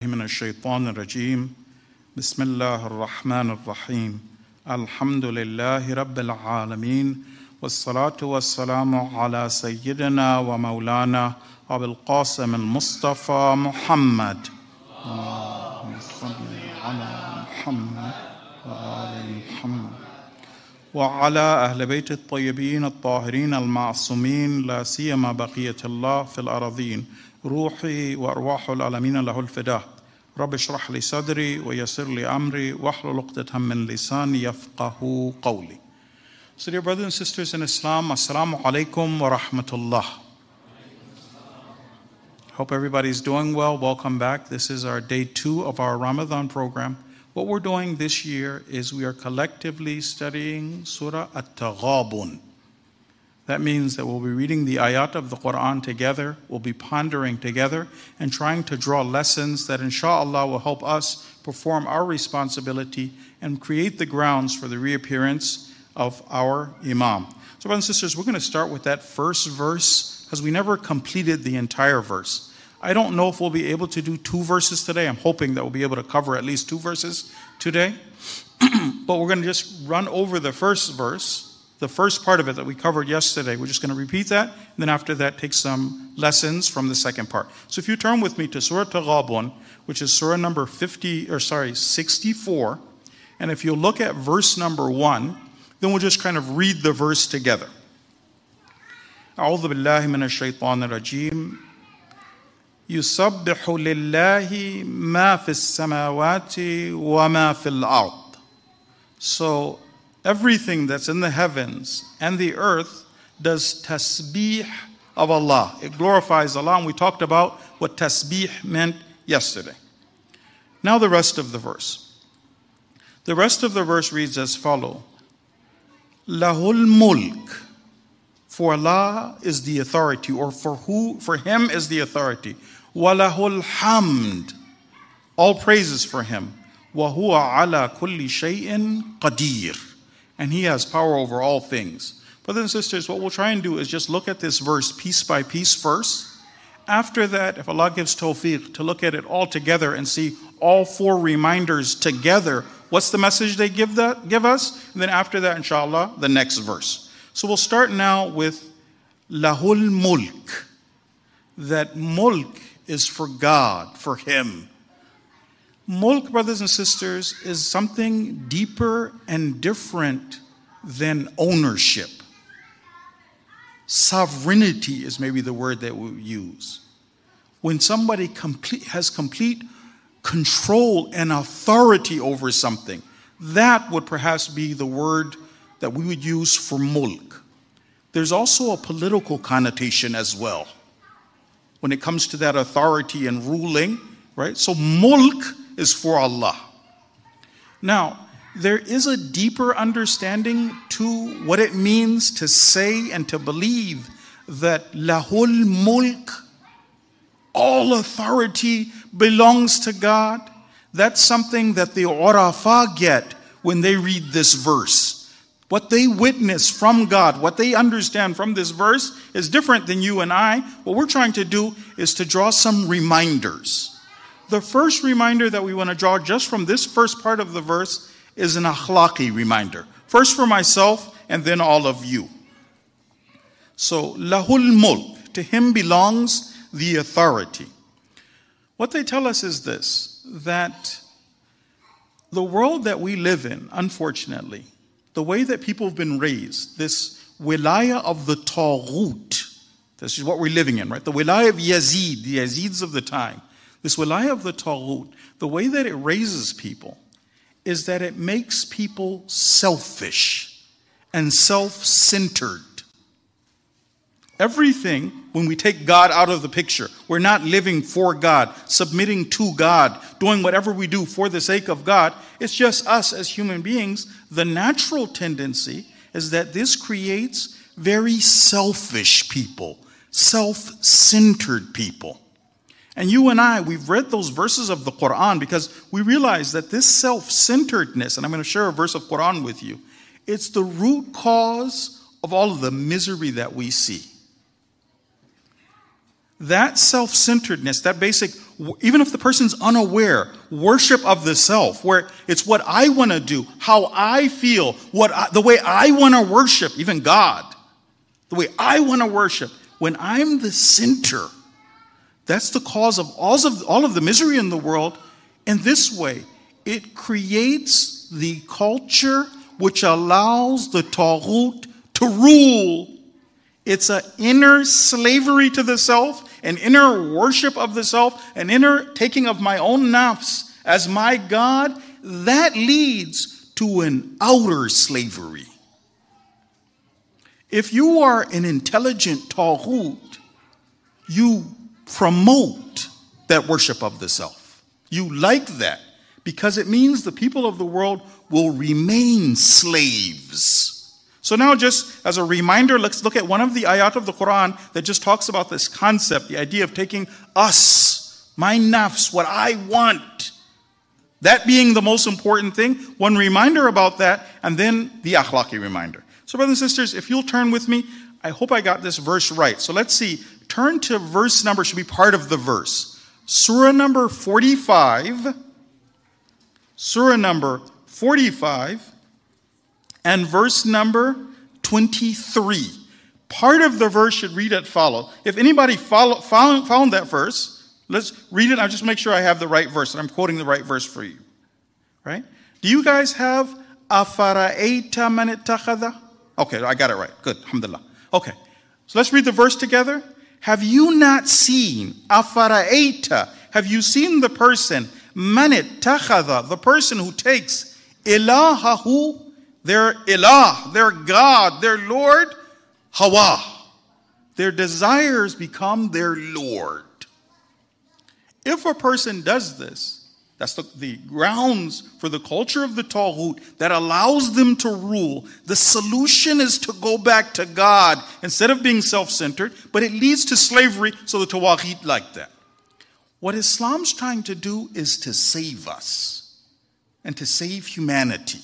من الشيطان الرجيم بسم الله الرحمن الرحيم الحمد لله رب العالمين والصلاة والسلام على سيدنا ومولانا أبي القاسم المصطفى محمد اللهم صل على محمد وآل محمد وعلى أهل بيت الطيبين الطاهرين المعصومين لا سيما بقية الله في الأراضين روحي وأرواح العالمين له الفداء رب اشرح لي صدري ويسر لي أمري واحلل عقدة من لساني يفقهوا قولي. So dear brothers and sisters in Islam, Assalamu alaikum wa rahmatullah. Hope everybody's doing well. Welcome back. This is our day 2 of our Ramadan program. What we're doing this year is we are collectively studying Surah At-Taghabun. That means that we'll be reading the ayat of the Quran together, we'll be pondering together, and trying to draw lessons that inshallah will help us perform our responsibility and create the grounds for the reappearance of our Imam. So brothers and sisters, we're going to start with that first verse because we never completed the entire verse. I don't know if we'll be able to do 2 verses today. I'm hoping that we'll be able to cover at least 2 verses today. But we're going to just run over the first verse, the first part of it that we covered yesterday. We're just going to repeat that, and then after that take some lessons from the second part. So if you turn with me to Surah Taghabun, which is Surah number 64, and if you look at verse number 1, then we'll just kind of read the verse together. أعوذ بالله من الشيطان الرجيم يسبح لله ما في السماوات وما في الأرض. So everything that's in the heavens and the earth does tasbih of Allah. It glorifies Allah, and we talked about what tasbih meant yesterday. Now the rest of the verse. The rest of the verse reads as follows. Lahul mulk. For Allah is the authority, or for Him is the authority. Walahul hamd. All praises for Him. Wa huwa ala kulli shay'in qadir. And He has power over all things. Brothers and sisters, what we'll try and do is just look at this verse piece by piece first. After that, if Allah gives tawfiq, to look at it all together and see all 4 reminders together. What's the message they give us? And then after that, inshallah, the next verse. So we'll start now with Lahul mulk. That mulk is for God, for Him. Mulk, brothers and sisters, is something deeper and different than ownership. Sovereignty is maybe the word that we use. When somebody has complete control and authority over something, that would perhaps be the word that we would use for mulk. There's also a political connotation as well when it comes to that authority and ruling, right? So mulk is for Allah. Now, there is a deeper understanding to what it means to say and to believe that lahul mulk, all authority belongs to God. That's something that the Urafa get when they read this verse. What they witness from God, what they understand from this verse is different than you and I. What we're trying to do is to draw some reminders. The first reminder that we want to draw just from this first part of the verse is an akhlaqi reminder. First for myself and then all of you. So, lahul mulk, to Him belongs the authority. What they tell us is this, that the world that we live in, unfortunately, the way that people have been raised, this wilaya of the Taghut, this is what we're living in, right? The wilaya of Yazid, the Yazids of the time. This wilaya of the Taghut, the way that it raises people is that it makes people selfish and self-centered. Everything, when we take God out of the picture, we're not living for God, submitting to God, doing whatever we do for the sake of God. It's just us as human beings. The natural tendency is that this creates very selfish people, self-centered people. And you and I, we've read those verses of the Quran because we realize that this self-centeredness, and I'm going to share a verse of Quran with you, it's the root cause of all of the misery that we see. that self-centeredness, that basic, even if the person's unaware, worship of the self, where it's what I want to do, how I feel, the way I want to worship, even God, the way I want to worship, when I'm the center, that's the cause of all of the misery in the world. In this way, it creates the culture which allows the Taghut to rule. It's an inner slavery to the self, an inner worship of the self, an inner taking of my own nafs as my God. That leads to an outer slavery. If you are an intelligent Taghut, you promote that worship of the self. You like that because it means the people of the world will remain slaves. So now, just as a reminder, let's look at one of the ayat of the Quran that just talks about this concept, the idea of taking us, my nafs, what I want, that being the most important thing. One reminder about that, and then the akhlaqi reminder. So brothers and sisters, if you'll turn with me, I hope I got this verse right. So let's see, turn to verse number, should be part of the verse. Surah number 45, Surah number 45, and verse number 23. Part of the verse should read as follow. If anybody found that verse, let's read it. I'll just make sure I have the right verse, and I'm quoting the right verse for you. Right? Do you guys have Afara'ayta man ittakhadha? Okay, I got it right. Good. Alhamdulillah. Okay. So let's read the verse together. Have you not seen Afara'ayta? Have you seen the person man ittakhadha, the person who takes ilahahu, their ilah, their God, their Lord, hawa. Their desires become their Lord. If a person does this, that's the grounds for the culture of the Taghut that allows them to rule. The solution is to go back to God instead of being self-centered, but it leads to slavery, so the Tawaghit like that. What Islam's trying to do is to save us and to save humanity.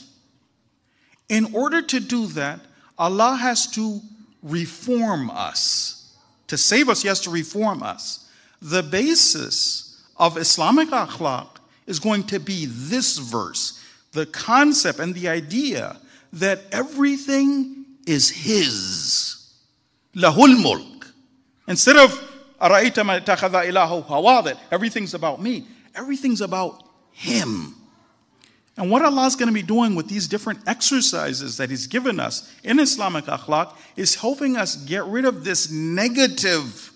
In order to do that, Allah has to reform us. To save us, He has to reform us. The basis of Islamic akhlaq is going to be this verse, the concept and the idea that everything is His. Lahul mulk. Instead of ara'ayta man ittakhadha ilahu hawa, that everything's about me, everything's about Him. And what Allah is going to be doing with these different exercises that He's given us in Islamic akhlaq is helping us get rid of this negative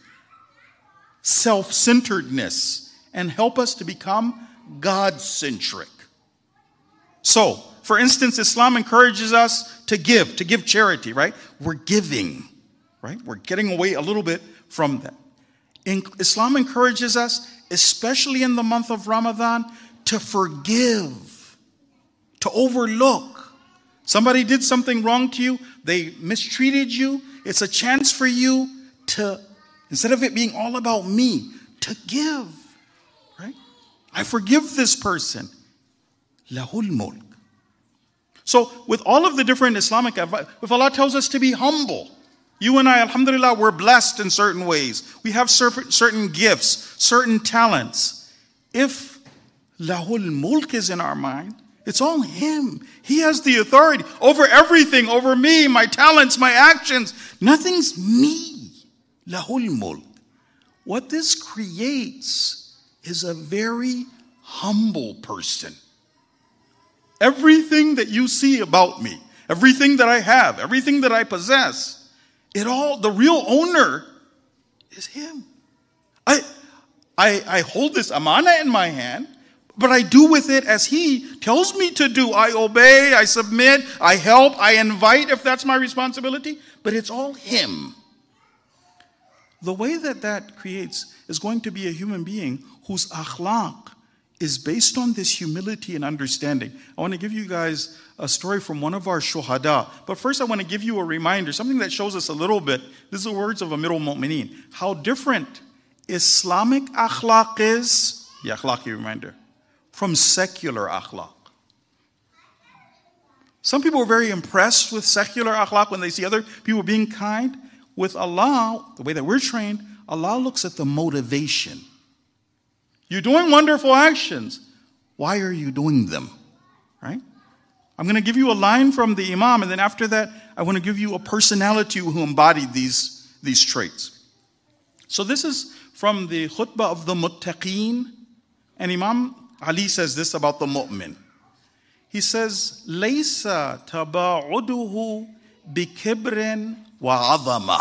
self-centeredness and help us to become God-centric. So, for instance, Islam encourages us to give charity, right? We're giving, right? We're getting away a little bit from that. Islam encourages us, especially in the month of Ramadan, to forgive, to overlook. Somebody did something wrong to you, they mistreated you. It's a chance for you to, instead of it being all about me, to give, right? I forgive this person. Lahul mulk. So with all of the different Islamic advice, if Allah tells us to be humble, you and I, alhamdulillah, we're blessed in certain ways. We have certain gifts, certain talents. If lahul mulk is in our mind, it's all Him. He has the authority over everything, over me, my talents, my actions. Nothing's me. Lahul mulk. What this creates is a very humble person. Everything that you see about me, everything that I have, everything that I possess, the real owner is Him. I hold this amana in my hand, but I do with it as He tells me to do. I obey, I submit, I help, I invite if that's my responsibility, but it's all Him. The way that creates is going to be a human being whose akhlaq is based on this humility and understanding. I want to give you guys a story from one of our shuhada. But first I want to give you a reminder, something that shows us a little bit. This is the words of Amirul Mu'mineen. How different Islamic akhlaq is, the akhlaqi reminder, from secular akhlaq. Some people are very impressed with secular akhlaq when they see other people being kind. With Allah, the way that we're trained, Allah looks at the motivation. You're doing wonderful actions. Why are you doing them? Right? I'm going to give you a line from the Imam, and then after that, I want to give you a personality who embodied these traits. So this is from the khutbah of the muttaqeen, and Imam Ali says this about the mu'min. He says, "Laysa taba'uduhu bikibrin wa 'azama."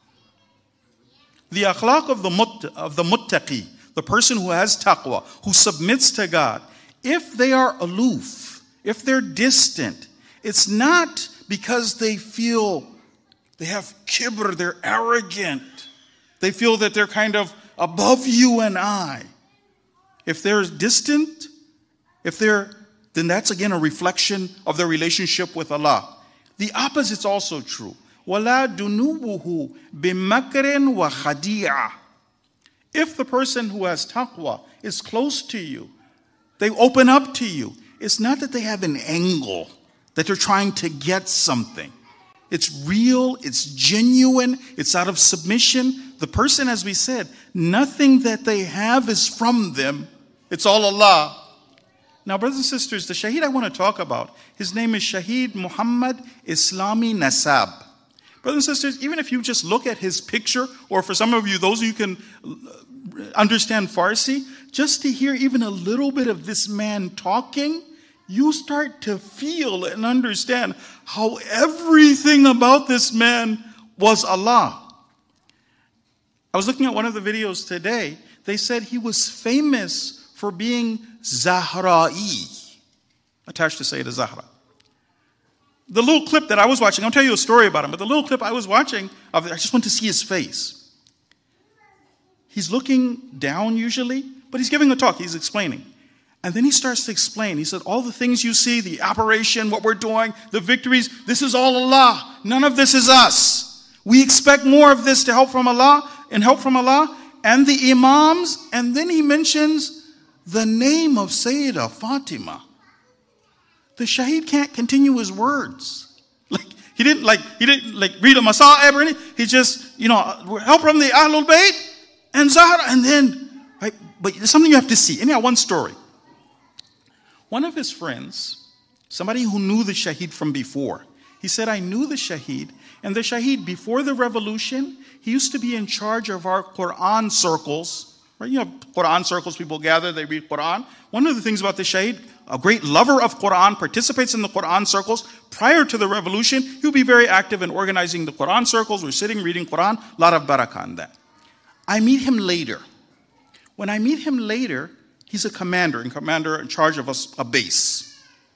The akhlaq of the muttaqi, the person who has taqwa, who submits to God, if they are aloof, if they're distant, it's not because they feel they have kibr, they're arrogant. They feel that they're kind of above you and I. If they're distant, then that's again a reflection of their relationship with Allah. The opposite's also true. وَلَا دُنُوبُهُ بِمَكْرٍ وَخَدِيعَةٍ. If the person who has taqwa is close to you, they open up to you, it's not that they have an angle, that they're trying to get something. It's real, it's genuine, it's out of submission. The person, as we said, nothing that they have is from them. It's all Allah. Now, brothers and sisters, the shaheed I want to talk about, his name is Shaheed Muhammad Islami Nasab. Brothers and sisters, even if you just look at his picture, or for some of you, those of you who can understand Farsi, just to hear even a little bit of this man talking, you start to feel and understand how everything about this man was Allah. I was looking at one of the videos today. They said he was famous for being Zahra'i, attached to Sayyidah Zahra. The little clip that I was watching, I'll tell you a story about him, but the little clip I was watching, I just want to see his face. He's looking down usually, but he's giving a talk, he's explaining. And then he starts to explain. He said, all the things you see, the operation, what we're doing, the victories, this is all Allah. None of this is us. We expect more of this to help from Allah and and the Imams. And then he mentions the name of Sayyidah Fatima. The shaheed can't continue his words. He didn't read a masa'ib or anything. He just, help from the Ahlul Bayt and Zahra, and then, right? But there's something you have to see. Anyhow, one story. One of his friends, somebody who knew the shaheed from before, he said, I knew the shaheed, and the shaheed, before the revolution, he used to be in charge of our Quran circles. Right? You have Quran circles, people gather, they read Quran. One of the things about the shaheed, a great lover of Quran, participates in the Quran circles. Prior to the revolution, he would be very active in organizing the Quran circles. We're sitting, reading Quran, a lot of barakah in that. I meet him later. When I meet him later, he's a commander in charge of a base.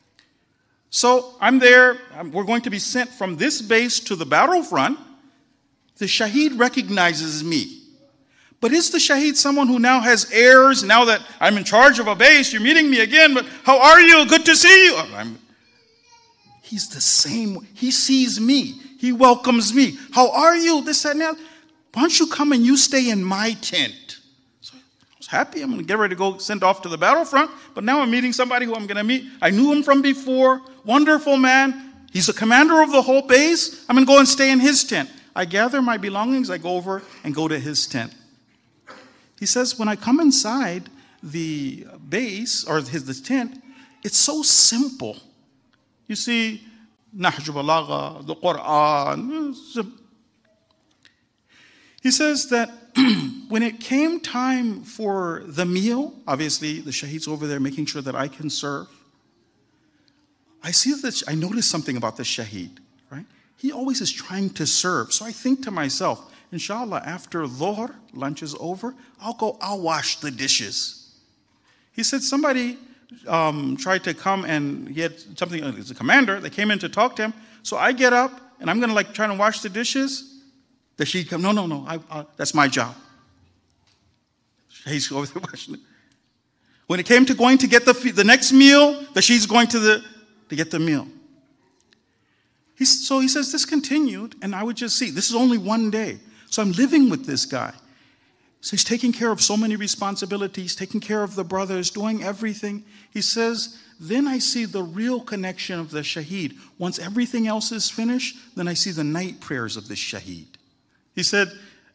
So I'm there. We're going to be sent from this base to the battlefront. The shaheed recognizes me. But is the shaheed someone who now has heirs? Now that I'm in charge of a base, you're meeting me again, but how are you? Good to see you. He's the same. He sees me. He welcomes me. How are you? This, that, and that. Why don't you come and you stay in my tent? Happy, I'm going to get ready to go send off to the battlefront, but now I'm meeting somebody who I'm going to meet. I knew him from before, wonderful man. He's the commander of the whole base. I'm going to go and stay in his tent. I gather my belongings, I go over and go to his tent. He says, when I come inside the base, or the tent, it's so simple. You see, Nahj Balagha, the Quran. He says that when it came time for the meal, obviously the shaheed's over there making sure that I can serve. I notice something about the shaheed, right? He always is trying to serve. So I think to myself, inshallah, after dhuhr, lunch is over, I'll wash the dishes. He said somebody tried to come and he had something, as a commander, they came in to talk to him. So I get up and I'm going to try to wash the dishes. The shaheed comes, no, that's my job. He's over there washing it. When it came to going to get the next meal, the shaheed's going to get the meal. So he says this continued, and I would just see, this is only one day. So I'm living with this guy. So he's taking care of so many responsibilities, taking care of the brothers, doing everything. He says, then I see the real connection of the shaheed. Once everything else is finished, then I see the night prayers of the shaheed. He said,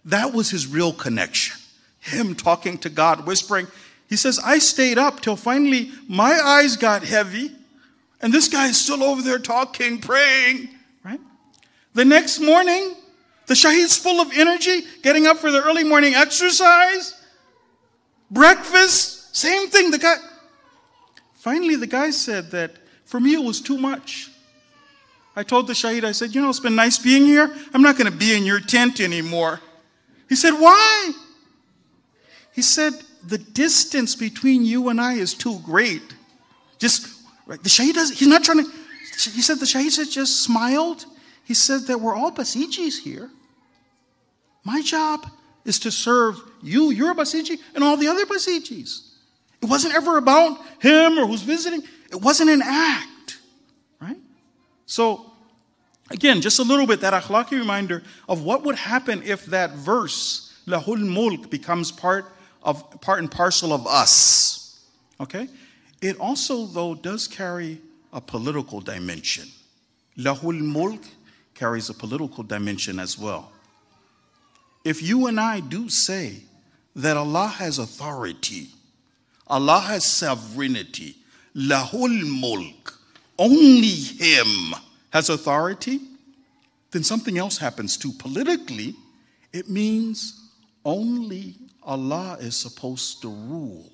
That was his real connection. Him talking to God, whispering. He says, I stayed up till finally my eyes got heavy, and this guy is still over there talking, praying, right? The next morning, the Shaheed's full of energy, getting up for the early morning exercise, breakfast, same thing. Finally, the guy said that for me it was too much. I told the Shaheed, I said, it's been nice being here. I'm not going to be in your tent anymore. He said, why? He said, the distance between you and I is too great. Right, the Shaheed he's not trying to, he said, the Shaheed just smiled. He said that we're all Basijis here. My job is to serve you, you're a Basiji, and all the other Basijis. It wasn't ever about him or who's visiting. It wasn't an act, right? So, again, just a little bit, that akhlaqi reminder of what would happen if that verse, Lahul Mulk, becomes part and parcel of us, okay? It also, though, does carry a political dimension. Lahul Mulk carries a political dimension as well. If you and I do say that Allah has authority, Allah has sovereignty, Lahul Mulk, only Him has authority, then something else happens too. Politically, it means only Allah is supposed to rule.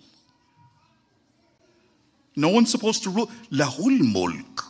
No one's supposed to rule. Lahul Mulk.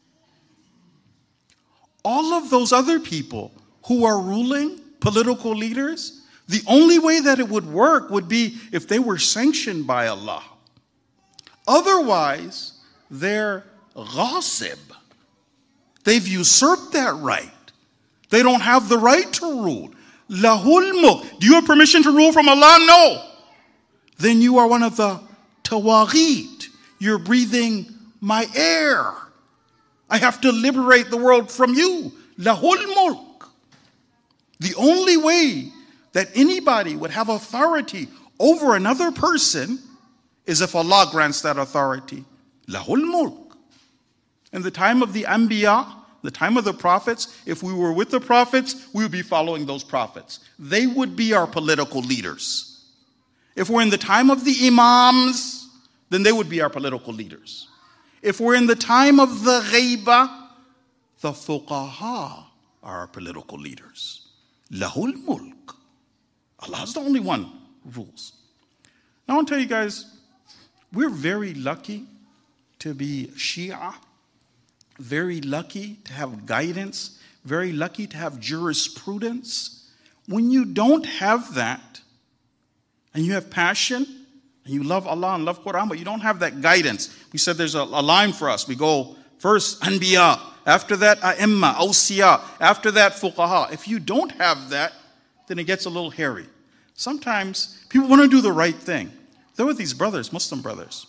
All of those other people who are ruling, political leaders, the only way that it would work would be if they were sanctioned by Allah. Otherwise, they're ghasib. They've usurped that right. They don't have the right to rule. Lahul Mulk. Do you have permission to rule from Allah? No. Then you are one of the tawaghit. You're breathing my air. I have to liberate the world from you. Lahul Mulk. The only way that anybody would have authority over another person is if Allah grants that authority. Lahul Mulk. In the time of the Anbiya, the time of the prophets, if we were with the prophets, we would be following those prophets. They would be our political leaders. If we're in the time of the Imams, then they would be our political leaders. If we're in the time of the Ghaiba, the Fuqaha are our political leaders. Lahul Mulk. Allah is the only one who rules. Now I want to tell you guys, we're very lucky to be Shia, very lucky to have guidance, very lucky to have jurisprudence. When you don't have that, and you have passion, and you love Allah and love Quran, but you don't have that guidance. We said there's a line for us. We go first Anbiya, after that A'imma, Awsiya, after that Fuqaha. If you don't have that, then it gets a little hairy. Sometimes people want to do the right thing. There were these brothers, Muslim brothers.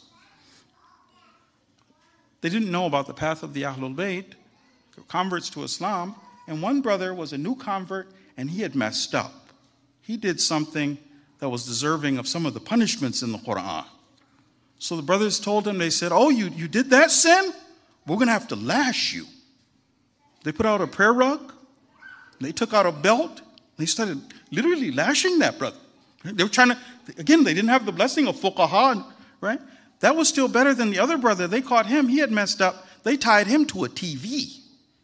They didn't know about the path of the Ahlul Bayt, converts to Islam, and one brother was a new convert, and he had messed up. He did something that was deserving of some of the punishments in the Quran. So the brothers told him, they said, oh, you did that sin? We're going to have to lash you. They put out a prayer rug, they took out a belt, they started literally lashing that brother. They were trying to, again, they didn't have the blessing of fuqaha, right? That was still better than the other brother. They caught him, he had messed up. They tied him to a TV.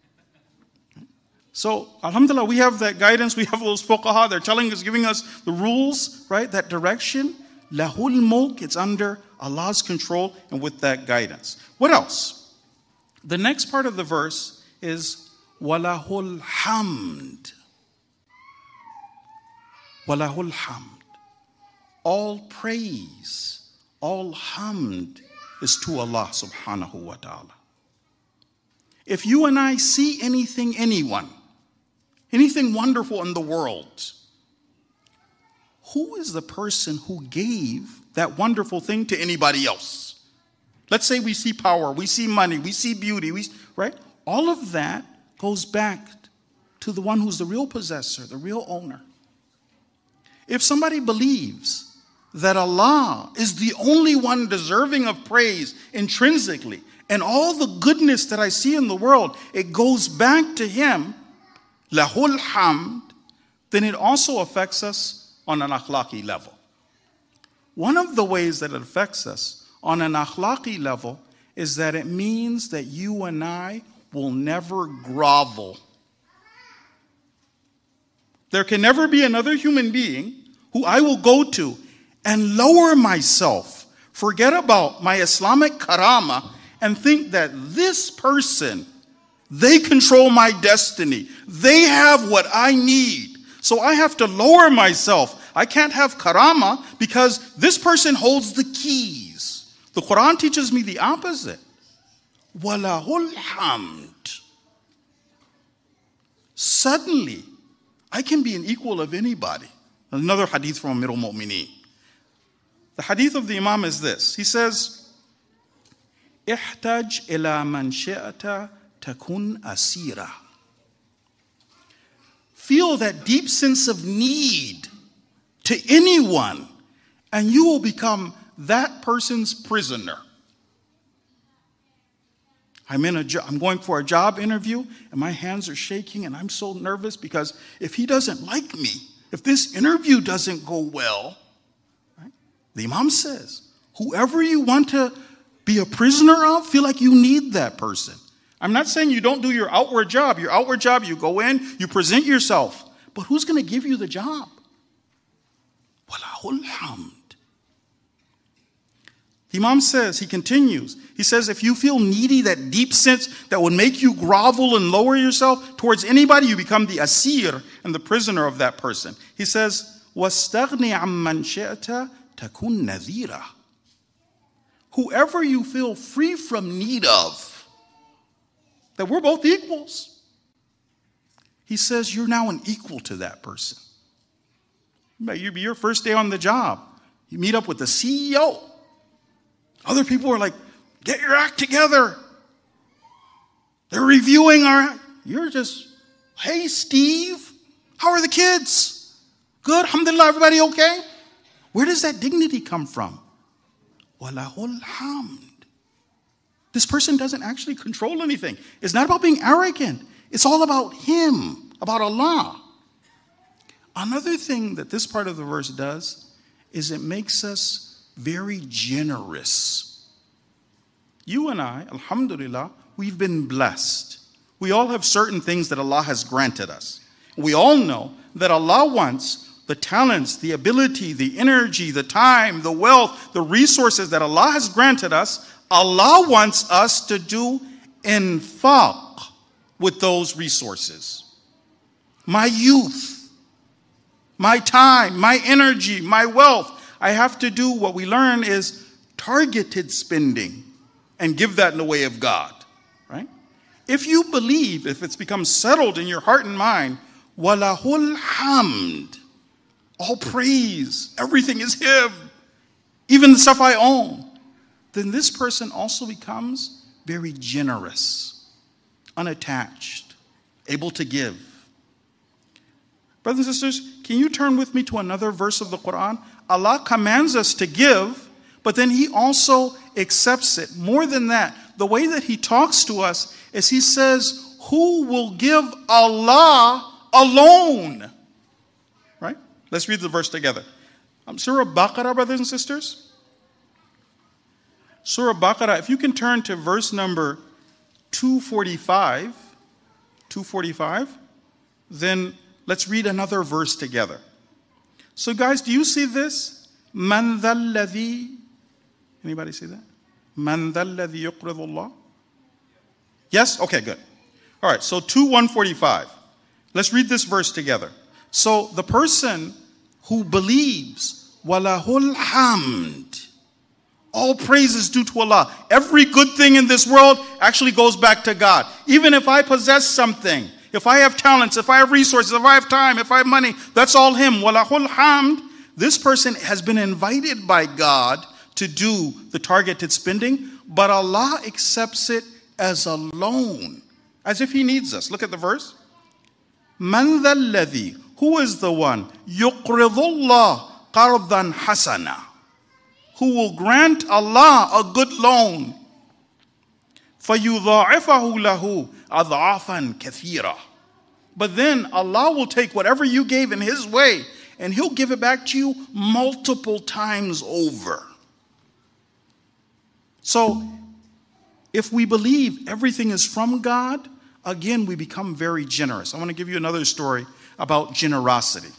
So, alhamdulillah, we have that guidance. We have those fuqaha. They're telling us, giving us the rules, right? That direction. Lahul Mulk, it's under Allah's control and with that guidance. What else? The next part of the verse is Walahul Hamd. Walahul Hamd. All praise, all hamd is to Allah subhanahu wa ta'ala. If you and I see anything wonderful in the world, who is the person who gave that wonderful thing to anybody else? Let's say we see power, we see money, we see beauty, right? All of that goes back to the one who's the real possessor, the real owner. If somebody believes that Allah is the only one deserving of praise intrinsically, and all the goodness that I see in the world, it goes back to Him, Lahul Hamd, then it also affects us on an akhlaqi level. One of the ways that it affects us on an akhlaqi level is that it means that you and I will never grovel. There can never be another human being who I will go to and lower myself, forget about my Islamic karama, and think that this person, they control my destiny. They have what I need. So I have to lower myself. I can't have karama because this person holds the keys. The Quran teaches me the opposite. Walahul hamd. Suddenly, I can be an equal of anybody. Another hadith from Amirul Mu'mineen. The hadith of the Imam is this. He says, احتج إلى من شئت تكن أسيرا. Feel that deep sense of need to anyone, and you will become that person's prisoner. I'm going for a job interview, and my hands are shaking, and I'm so nervous because if he doesn't like me, if this interview doesn't go well, right, the Imam says, whoever you want to be a prisoner of, feel like you need that person. I'm not saying you don't do your outward job. Your outward job, you go in, you present yourself. But who's going to give you the job? Walahul hamd. The Imam says, he continues, he says, if you feel needy, that deep sense that would make you grovel and lower yourself towards anybody, you become the asir and the prisoner of that person. He says, وَاسْتَغْنِ عَمَّنْ شِئْتَ تَكُنْ نَذِيرًا. Whoever you feel free from need of, that we're both equals. He says you're now an equal to that person. It be your first day on the job. You meet up with the CEO. Other people are like, get your act together. They're reviewing our act. You're just, hey, Steve, how are the kids? Good, alhamdulillah, everybody okay? Where does that dignity come from? Walahul hamd. This person doesn't actually control anything. It's not about being arrogant. It's all about him, about Allah. Another thing that this part of the verse does is it makes us very generous. You and I, alhamdulillah, we've been blessed. We all have certain things that Allah has granted us. We all know that Allah wants the talents, the ability, the energy, the time, the wealth, the resources that Allah has granted us. Allah wants us to do infaq with those resources. My youth, my time, my energy, my wealth. I have to do what we learn is targeted spending and give that in the way of God, right? If you believe, if it's become settled in your heart and mind, walahul hamd, all praise, everything is Him, even the stuff I own, then this person also becomes very generous, unattached, able to give. Brothers and sisters, can you turn with me to another verse of the Quran? Allah commands us to give, but then He also accepts it. More than that, the way that He talks to us is He says, who will give Allah alone? Right? Let's read the verse together. Surah Baqarah, brothers and sisters. Surah Baqarah, if you can turn to verse number 245, then let's read another verse together. So guys, do you see this? Man dhal ladhi, anybody see that? Man dhal ladhi yuqridu Allah? Yes? Okay, good. All right, so 145. Let's read this verse together. So the person who believes, walahul hamd, all praise is due to Allah. Every good thing in this world actually goes back to God. Even if I possess something, if I have talents, if I have resources, if I have time, if I have money, that's all Him. Walahul hamd. This person has been invited by God to do the targeted spending, but Allah accepts it as a loan, as if He needs us. Look at the verse. Man dhal ladhi, who is the one? Yuqridullah qardan hasana, who will grant Allah a good loan. فَيُضَاعِفَهُ لَهُ أَضْعَافًا كَثِيرًا. But then Allah will take whatever you gave in His way and He'll give it back to you multiple times over. So, if we believe everything is from God, again, we become very generous. I want to give you another story about generosity.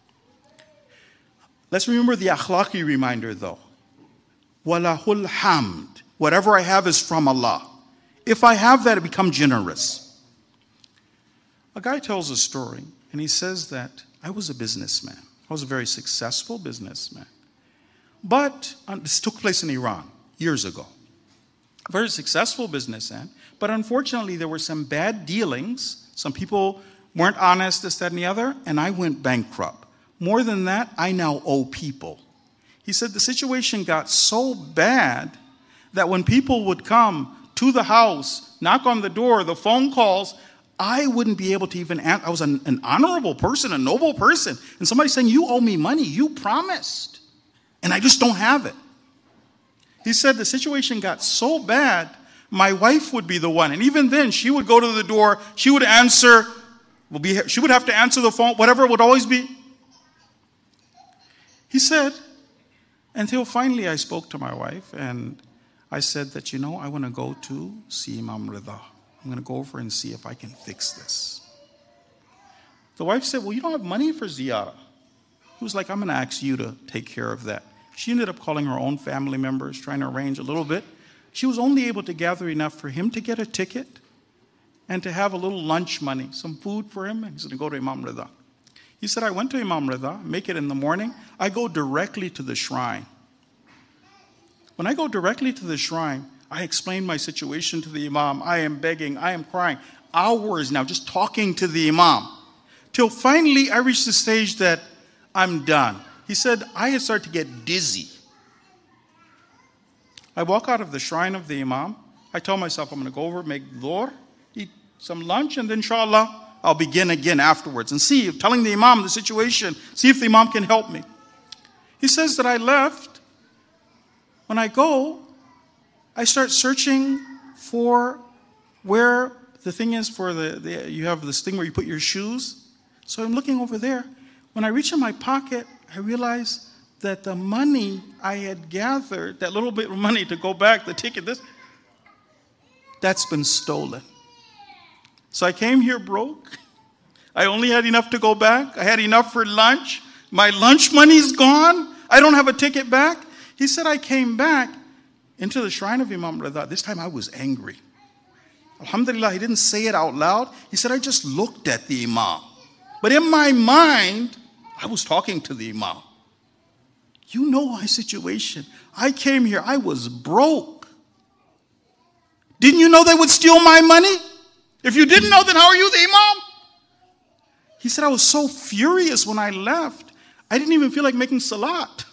Let's remember the akhlaqi reminder, though. Walahul hamd. Whatever I have is from Allah. If I have that, I become generous. A guy tells a story, and he says that I was a businessman. I was a very successful businessman. But this took place in Iran years ago. A very successful businessman. But unfortunately, there were some bad dealings. Some people weren't honest, this, that, and the other, and I went bankrupt. More than that, I now owe people. He said the situation got so bad that when people would come to the house, knock on the door, the phone calls, I wouldn't be able to even answer. I was an honorable person, a noble person. And somebody saying, you owe me money, you promised. And I just don't have it. He said the situation got so bad, my wife would be the one. And even then, she would go to the door, she would answer, she would have to answer the phone, whatever it would always be. He said, until finally I spoke to my wife and I said that, I want to go to see Imam Rida. I'm going to go over and see if I can fix this. The wife said, well, you don't have money for ziyarah. He was like, I'm going to ask you to take care of that. She ended up calling her own family members, trying to arrange a little bit. She was only able to gather enough for him to get a ticket and to have a little lunch money, some food for him. He's going to go to Imam Rida. He said, I went to Imam Rida, make it in the morning. I go directly to the shrine. When I go directly to the shrine, I explain my situation to the Imam. I am begging, I am crying. Hours now, just talking to the Imam. Till finally I reached the stage that I'm done. He said, I had started to get dizzy. I walk out of the shrine of the Imam. I tell myself I'm going to go over, make dhuhr, eat some lunch, and then inshallah, I'll begin again afterwards and see, telling the Imam the situation, see if the Imam can help me. He says that I left. When I go, I start searching for where the thing is for you have this thing where you put your shoes. So I'm looking over there. When I reach in my pocket, I realize that the money I had gathered, that little bit of money to go back, the ticket, that's been stolen. So I came here broke. I only had enough to go back. I had enough for lunch. My lunch money's gone. I don't have a ticket back. He said I came back into the shrine of Imam Rida. This time I was angry. Alhamdulillah, he didn't say it out loud. He said, I just looked at the Imam. But in my mind, I was talking to the Imam. You know my situation. I came here, I was broke. Didn't you know they would steal my money? If you didn't know, then how are you the Imam? He said, I was so furious when I left. I didn't even feel like making salat.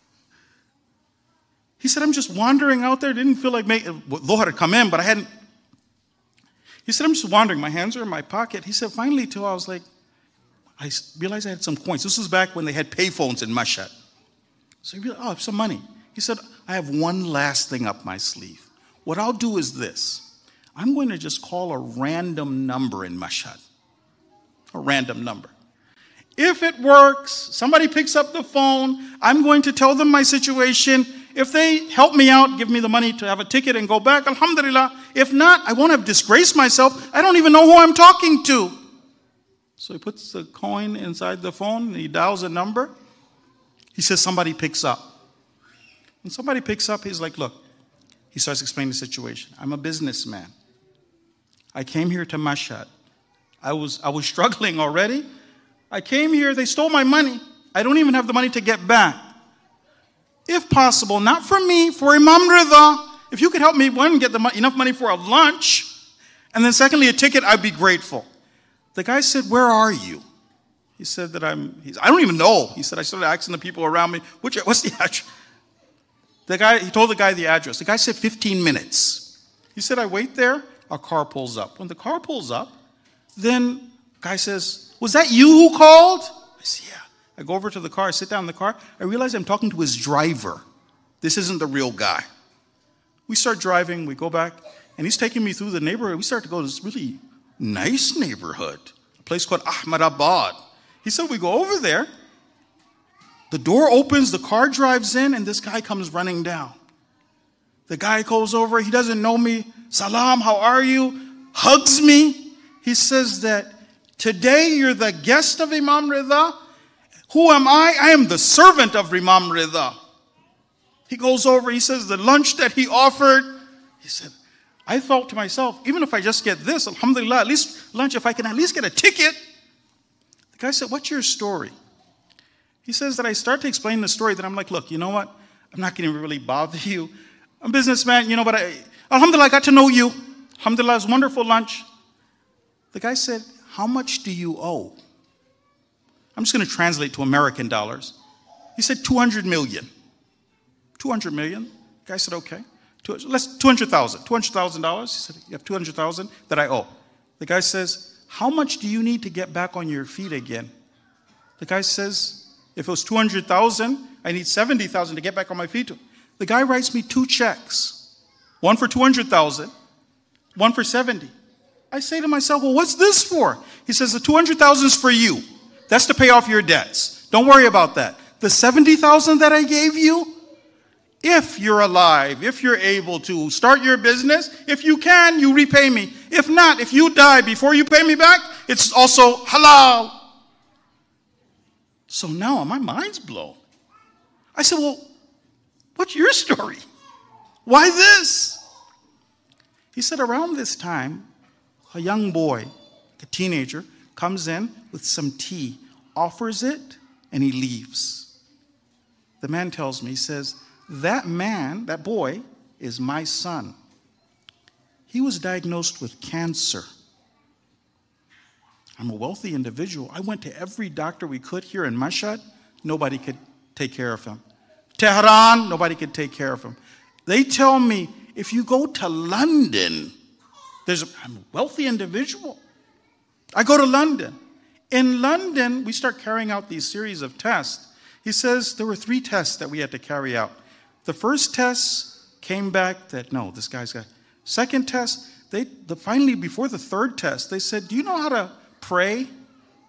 He said, I'm just wandering out there. Didn't feel like making, Dhuhr had come in, but I hadn't. He said, I'm just wandering. My hands are in my pocket. He said, finally, till I was like, I realized I had some coins. This was back when they had payphones in Mashhad. So he realized, I have some money. He said, I have one last thing up my sleeve. What I'll do is this. I'm going to just call a random number in Mashhad. A random number. If it works, somebody picks up the phone, I'm going to tell them my situation. If they help me out, give me the money to have a ticket and go back, alhamdulillah. If not, I won't have disgraced myself. I don't even know who I'm talking to. So he puts the coin inside the phone and he dials a number. He says somebody picks up. When somebody picks up, he's like, look. He starts explaining the situation. I'm a businessman. I came here to Mashhad. I was struggling already. I came here, they stole my money. I don't even have the money to get back. If possible, not for me, for Imam Rida, if you could help me, one, get enough money for a lunch, and then secondly, a ticket, I'd be grateful. The guy said, where are you? He said that I don't even know. He said, I started asking the people around me, what's the address? He told the guy the address. The guy said 15 minutes. He said, I wait there, a car pulls up. When the car pulls up, then guy says, was that you who called? I said, yeah. I go over to the car, I sit down in the car. I realize I'm talking to his driver. This isn't the real guy. We start driving, we go back, and he's taking me through the neighborhood. We start to go to this really nice neighborhood. place called Ahmadabad. He said, we go over there. The door opens, the car drives in, and this guy comes running down. The guy goes over, he doesn't know me. Salam, how are you? Hugs me. He says that today you're the guest of Imam Rida. Who am I? I am the servant of Imam Rida. He goes over, he says the lunch that he offered. He said, I thought to myself, even if I just get this, alhamdulillah, at least lunch, if I can at least get a ticket. The guy said, what's your story? He says that I start to explain the story, that I'm like, look, you know what? I'm not going to really bother you. I'm a businessman, but alhamdulillah, I got to know you. Alhamdulillah, it was wonderful lunch. The guy said, how much do you owe? I'm just going to translate to American dollars. He said, 200 million. 200 million? The guy said, okay. $200,000. $200,000. He said, you have 200,000 that I owe. The guy says, how much do you need to get back on your feet again? The guy says, if it was 200,000, I need 70,000 to get back on my feet. The guy writes me 2 checks. One for 200,000, one for 70. I say to myself, well, what's this for? He says, the 200,000 is for you. That's to pay off your debts. Don't worry about that. The 70,000 that I gave you, if you're alive, if you're able to start your business, if you can, you repay me. If not, if you die before you pay me back, it's also halal. So now my mind's blown. I said, well, what's your story? Why this? He said, around this time, a young boy, a teenager, comes in with some tea, offers it, and he leaves. The man tells me, he says, that boy, is my son. He was diagnosed with cancer. I'm a wealthy individual. I went to every doctor we could here in Mashhad. Nobody could take care of him. Tehran, nobody could take care of him. They tell me, if you go to London, I'm a wealthy individual. I go to London. In London, we start carrying out these series of tests. He says there were 3 tests that we had to carry out. The first test came back that, no, this guy's got. Second test, finally, before the third test, they said, do you know how to pray? He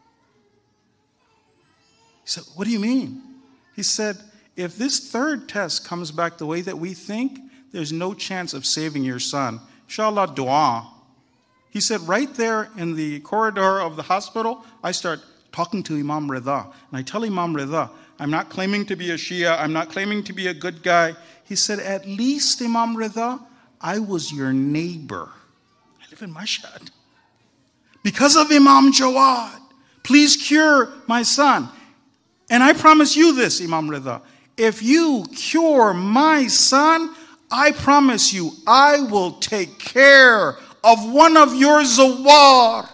said, what do you mean? He said, if this third test comes back the way that we think, there's no chance of saving your son. Inshallah, dua. He said, right there in the corridor of the hospital, I start talking to Imam Rida. And I tell Imam Rida, I'm not claiming to be a Shia. I'm not claiming to be a good guy. He said, at least, Imam Rida, I was your neighbor. I live in Mashhad. Because of Imam Jawad, please cure my son. And I promise you this, Imam Rida, if you cure my son, I promise you, I will take care of one of your zawar.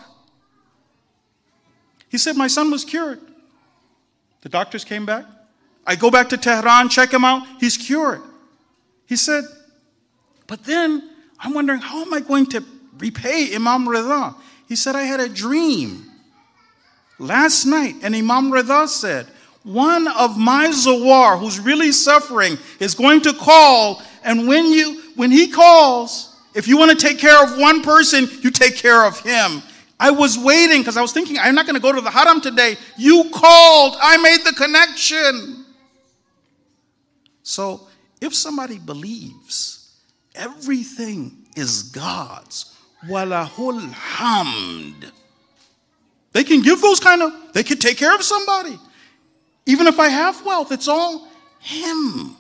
He said, my son was cured. The doctors came back. I go back to Tehran, check him out. He's cured. He said, but then I'm wondering, how am I going to repay Imam Rida? He said, I had a dream last night, and Imam Rida said, one of my zawar who's really suffering is going to call, and when he calls, if you want to take care of one person, you take care of him. I was waiting because I was thinking, I'm not going to go to the haram today. You called. I made the connection. So if somebody believes everything is God's, walahul hamd, they can give they can take care of somebody. Even if I have wealth, it's all Him.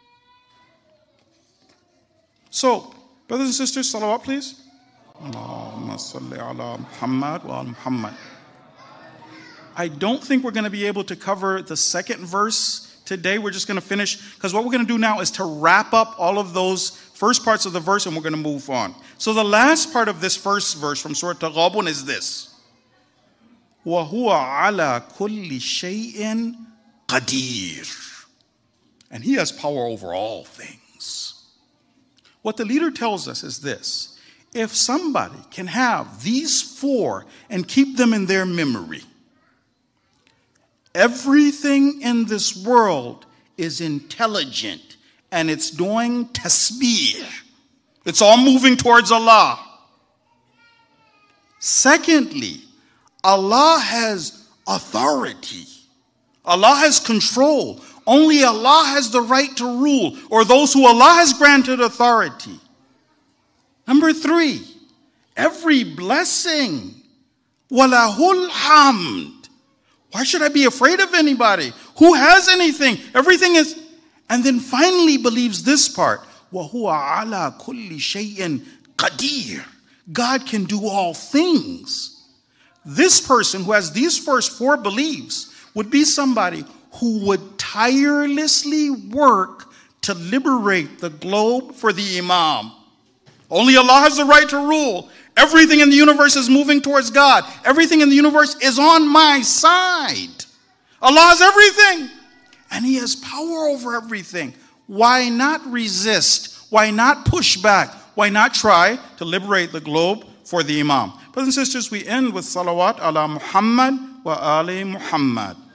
So, brothers and sisters, salawat please. Allahumma salli ala Muhammad wa ala Muhammad. I don't think we're going to be able to cover the second verse today. We're just going to finish, because what we're going to do now is to wrap up all of those first parts of the verse, and we're going to move on. So the last part of this first verse from Surah Taghabun is this. وَهُوَ عَلَى كُلِّ شَيْءٍ قَدِيرٌ. And He has power over all things. What the leader tells us is this. If somebody can have these 4 and keep them in their memory, everything in this world is intelligent and it's doing tasbih. It's all moving towards Allah. Secondly, Allah has authority. Allah has control. Only Allah has the right to rule, or those who Allah has granted authority. Number 3, every blessing. Walahul hamd. Why should I be afraid of anybody? Who has anything? Everything is. And then finally believes this part. وَهُوَ عَلَى كُلِّ شَيْءٍ قَدِيرٌ. God can do all things. This person who has these first 4 beliefs would be somebody who would tirelessly work to liberate the globe for the Imam. Only Allah has the right to rule. Everything in the universe is moving towards God. Everything in the universe is on my side. Allah has everything. And He has power over everything. Why not resist? Why not push back? Why not try to liberate the globe for the Imam? Brothers and sisters, we end with salawat ala Muhammad wa ali Muhammad.